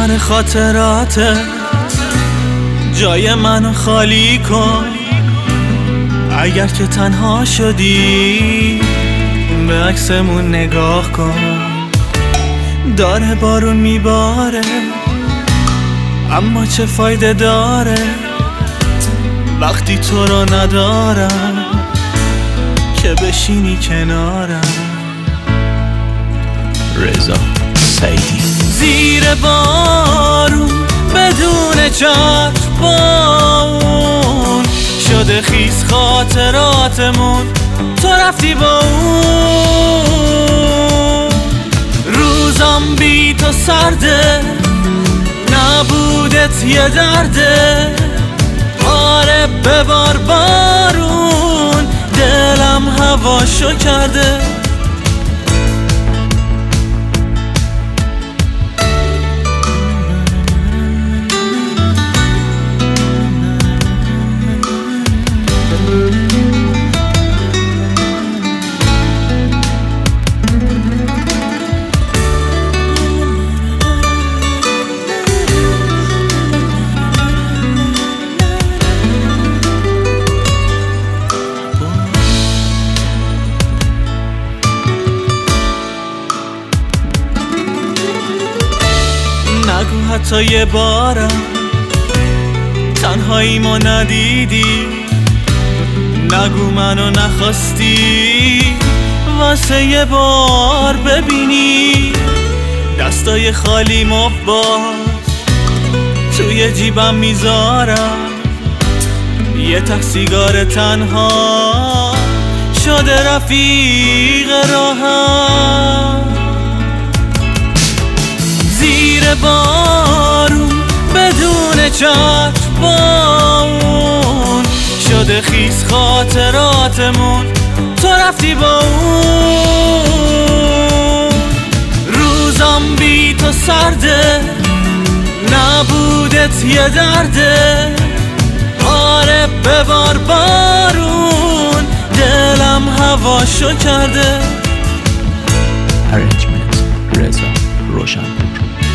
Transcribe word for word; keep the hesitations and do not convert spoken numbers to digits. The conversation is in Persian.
کنار خاطراتت جای منو خالی کن. اگر که تنها شدی به عکسمون نگاه کن. داره بارون میباره اما چه فایده داره وقتی تو رو ندارم که بشینی کنارم. رضا سعیدی. زیر بارون بدون چتربون شده خیس خاطراتمون، تو رفتی با اون. روزم بی تو سرده، نبودت یه درده. آره ببار بارون، دلم هواشو کرده. نگو حتی یه بارم تنهاییمو ندیدی. نگو منو نخواستی واسه یه بار ببینی. دستای خالیمو باز توی جیبم میذارم. یه ته سیگار تنها شده رفیق راهم. زیر بارون بدون چتربون شده خیس خاطراتمون، تو رفتی با اون. روزم بی تو سرده، نبودت یه درده. آره ببار بارون، دلم هواشو کرده. Arrangement رضا روشنپور.